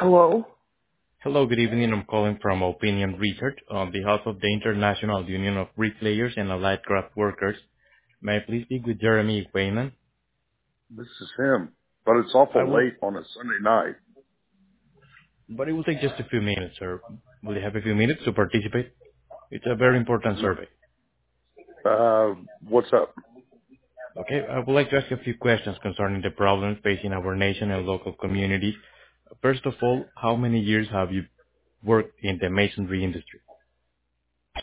Hello? Hello, good evening. I'm calling from Opinion Research on behalf of the International Union of Bricklayers and Allied Craft Workers. May I please speak with Jeremy Wayman? This is him. But it's I awful will, late on a Sunday night. but it will take just a few minutes, sir. Will you have a few minutes to participate? It's a very important survey. What's up? Okay, I would like to ask a few questions concerning the problems facing our nation and local communities. First of all, how many years have you worked in the masonry industry?